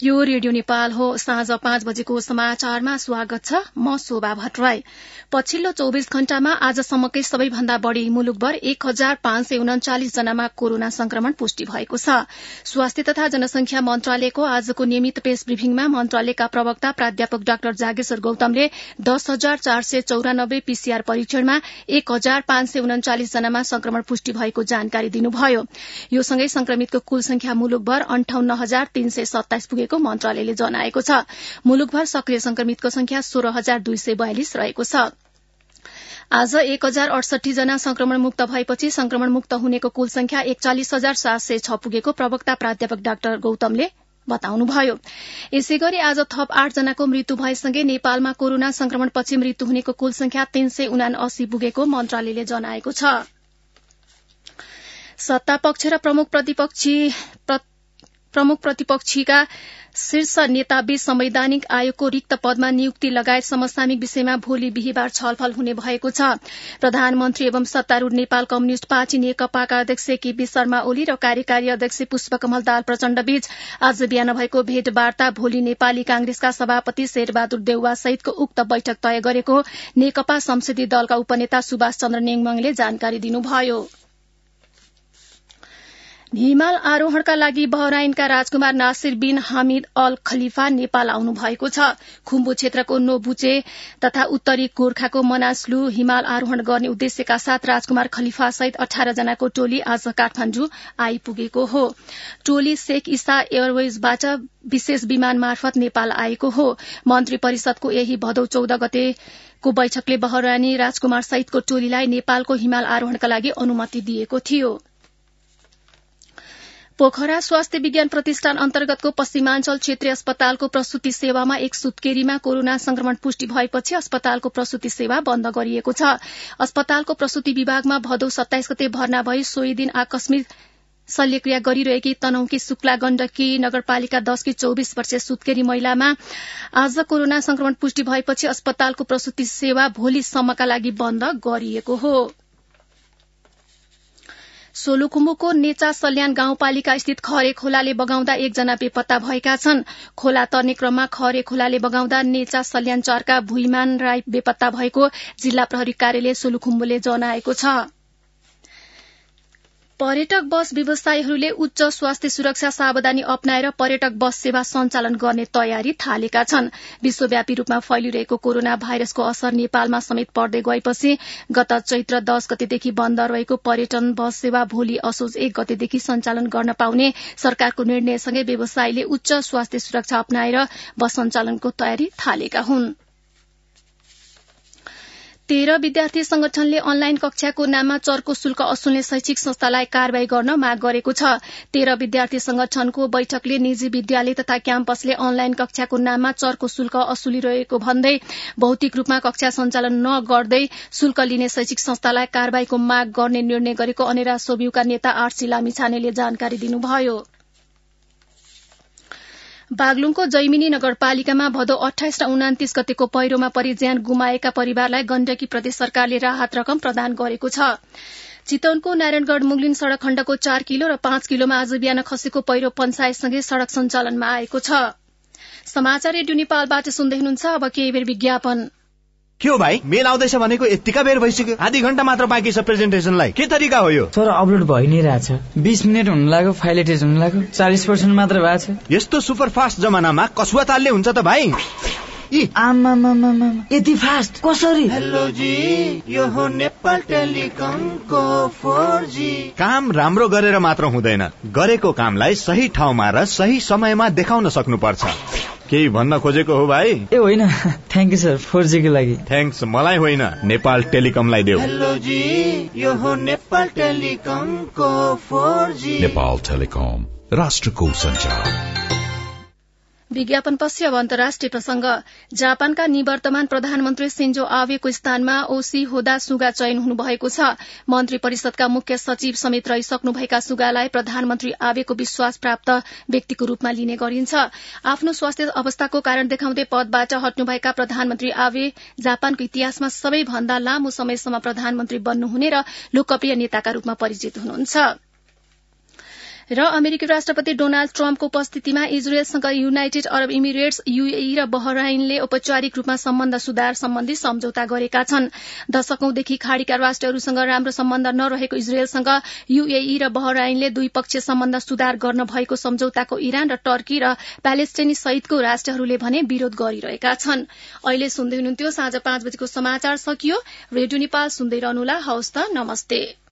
यो रेडियो नेपाल हो। साँझ 5 बजेको समाचारमा स्वागत छ। म शोभा भट्टराई। पछिल्लो 24 घण्टामा आजसम्मकै सबैभन्दा बढ़ी मुलुकभर 1539 जनामा कोरोना संक्रमण पुष्टि भएको छ। स्वास्थ्य तथा जनसंख्या मन्त्रालयको आजको नियमित प्रेस ब्रिफिङमा मन्त्रालयका प्रवक्ता प्राध्यापक डाक्टर जागेश्वर गौतमले 10,494 पीसीआर परीक्षणमा 1539 जनामा संक्रमण पुष्टि भएको जानकारी दिनुभयो। यो सँगै संक्रमितको कुल संख्या मुलुकभर 58,327 पुगेको मन्त्रालयले जनाएको छ। मुलुकभर सक्रिय संक्रमितको संख्या 16,242 रहेको छ। आज 1,068 जना संक्रमण मुक्त भएपछि संक्रमण मुक्त हुनेको कुल संख्या 41,706 पुगेको प्रवक्ता प्राध्यापक डाक्टर गौतमले बताउनुभयो। यसैगरी आज थप 8 जनाको मृत्यु भएसँगै नेपालमा कोरोना संक्रमणपछि मृत्यु हुनेको कुल संख्या 379 पुगेको मन्त्रालयले जनाएको छ। सत्तापक्ष र प्रमुख प्रतिपक्षीका शीर्ष नेताबीच संवैधानिक आयोगको रिक्त पदमा नियुक्ति लगायत समसामयिक विषयमा भोलि बिहीबार छलफल हुने भएको छ। प्रधानमन्त्री एवं सत्तारूढ़ नेपाल कम्युनिष्ट पार्टी नेकपाका अध्यक्ष केपी शर्मा ओली र कार्यकारी अध्यक्ष पुष्पकमल दाहाल प्रचण्ड बीच आज बिहान भएको भेटवार्ता भोलि नेपाली कांग्रेसका सभापति शेरबहादुर देउवा सहितको उक्त बैठक तय गरेको नेकपा संसदीय दलका उपनेता सुभाष चन्द्र नेङमङले जानकारी दिनुभयो। हिमाल आरोहणका लागि बहराइनका राजकुमार Nasser bin Hamid Al Khalifa Nepal आउनु भएको छ। खुम्बु क्षेत्रको नोबुचे तथा उत्तरी गोर्खाको मनासलु हिमाल आरोहण गर्ने उद्देश्यका साथ राजकुमार खलिफा सहित 18 जनाको टोली आज काठमाण्डु आइपुगेको हो। टोली शेख ईसा एयरवेजबाट विशेष विमान मार्फत नेपाल आएको हो। मन्त्री परिषदको यही भदौ 14 गतेको बैठकले बहराइनी राजकुमार सहितको टोलीलाई नेपालको हिमाल आरोहणका लागि अनुमति दिएको थियो। पोखरा स्वास्थ्य विज्ञान प्रतिष्ठान अन्तर्गतको पश्चिमाञ्चल क्षेत्रीय अस्पतालको प्रसूति सेवामा एक सुत्केरीमा कोरोना संक्रमण पुष्टि भएपछि अस्पतालको प्रसूति सेवा बन्द गरिएको छ। अस्पतालको प्रसूति विभागमा भदौ 27 गते भर्ना भई सोही दिन आकस्मिक शल्यक्रिया गरिरहेकी तनहुकी शुक्ला गण्डकी नगरपालिका 10 की 24 वर्षीय सुत्केरी महिलामा आज कोरोना संक्रमण पुष्टि भएपछि अस्पतालको प्रसूति सेवा भोलिसम्मका लागि बन्द गरिएको हो। सोलुखुम्बुको नेचा सल्यान गाउँपालिका स्थित खरे खोलाले बगाउँदा 1 जना बेपत्ता भएका छन्। खोला तर्ने क्रममा खरे खोलाले बगाउँदा नेचा सल्यान 4 का भुइमान राई बेपत्ता भएको जिल्ला प्रहरी कार्यालय सोलुखुम्बुले जनाएको छ। पर्यटक बस व्यवसायीहरूले उच्च स्वास्थ्य सुरक्षा सावधानी अपनाएर पर्यटक बस सेवा सञ्चालन गर्ने तयारी थालेका छन्। विश्वव्यापी रूपमा फैलिरहेको कोरोना भाइरसको असर नेपालमा समेत पर्दै गएपछि गत चैत्र 10 गतेदेखि बन्द रहेको पर्यटन बस सेवा भोलि असोज 1 गतेदेखि सञ्चालन गर्न पाउने सरकारको निर्णयसँगै व्यवसायीले उच्च स्वास्थ्य सुरक्षा अपनाएर बस सञ्चालनको तयारी थालेका हुन्। 13 विद्यार्थी संगठनले अनलाइन कक्षाको नाममा चर्को शुल्क असुल्ने शैक्षिक संस्थालाई कारवाही गर्न माग गरेको छ। 13 विद्यार्थी संगठनको बैठकले निजी विद्यालय तथा क्याम्पसले अनलाइन कक्षाको नाममा चर्को शुल्क असुलिरहेको भन्दै भौतिक रूपमा कक्षा सञ्चालन नगर्दै शुल्क लिने शैक्षिक संस्थालाई कारवाहीको माग गर्ने निर्णय गरेको अनेरा सोभियुका नेता आरसी लामिछानेले जानकारी दिनुभयो। बागलुङको जैमिनी नगरपालिकामा भदौ 28 र 29 गतेको पहिरोमा परि ज्यान गुमाएका परिवारलाई गण्डकी प्रदेश सरकारले राहत रकम प्रदान गरेको छ। चितवनको नारायणगढ़ मुगलिन सड़क खण्डको 4 किलो र 5 किलोमा आज बिहान खसेको पहिरो पञ्चायतसँगै सड़क सञ्चालनमा आएको छ। समाचार रेडियो नेपालबाट सुन्दै हुनुहुन्छ। अब केही बेर विज्ञापन। के हो भाइ, मेल आउँदैछ भनेको यतिका बेर भइसक्यो? आधी घण्टा मात्र बाँकी छ प्रेजेन्टेसनलाई। के तरिका हो यो? सर अपलोड भइ नै रहेछ। 20 मिनेट हुन लाग्यो, फाइल एटेच हुन लाग्यो, 40% मात्र भएको छ। यस्तो सुपर फास्ट जमानामा कसुवा तालले हुन्छ त भाइ? आमामामामा यति फास्ट कसरी? हेलो जी, यो हो नेपाल टेलिकमको 4G। काम राम्रो गरेर मात्र हुँदैन, गरेको कामलाई सही ठाउँमा र सही समयमा देखाउन सक्नुपर्छ। केही भन्न खोजेको हो भाइ? ए होइन, थ्याङ्क यू सर 4G को लागि। थ्याङ्क्स मलाई होइन, नेपाल टेलिकमलाई देऊ। हेलो जी, यो हो नेपाल टेलिकमको 4G। नेपाल टेलिकम, राष्ट्रको सञ्चार। विज्ञापनपछि अब अन्तर्राष्ट्रिय प्रसंग। जापानका निवर्तमान प्रधानमन्त्री सिन्जो आबेको स्थानमा ओसी होदा सुगा चयन हुनुभएको छ। मन्त्री परिषदका मुख्य सचिव समेत रहिसक्नुभएका सुगालाई प्रधानमन्त्री आबेको विश्वास प्राप्त व्यक्तिको रूपमा लिने गरिन्छ। आफ्नो स्वास्थ्य अवस्थाको कारण देखाउँदै पदबाट हट्नुभएका प्रधानमन्त्री आबे जापानको इतिहासमा सबैभन्दा लामो समयसम्म प्रधानमन्त्री बन्नुहुने र लोकप्रिय नेताका रूपमा परिचित हुनुहुन्छ। र अमेरिकी राष्ट्रपति डोनाल्ड ट्रम्पको उपस्थितिमा इजरायलसँग युनाइटेड अरब इमिरेट्स यूएई र बहराइनले औपचारिक रूपमा सम्बन्ध सुधार सम्बन्धी सम्झौता गरेका छन्। दशकौंदेखि खाड़ीका राष्ट्रहरूसँग राम्रो सम्बन्ध नरहेको इजरायलसँग यूएई र बहराइनले द्विपक्षीय सम्बन्ध सुधार गर्न भएको सम्झौताको इरान र टर्की र प्यालेस्टाइनी सहितको राष्ट्रहरूले भने विरोध गरिरहेका छन्। अहिले सुन्दै हुनुहुन्थ्यो साँझ 5 बजेको समाचार सकियो। रेडियो नेपाल सुन्दै रहनुहोला। हवस् त, नमस्ते।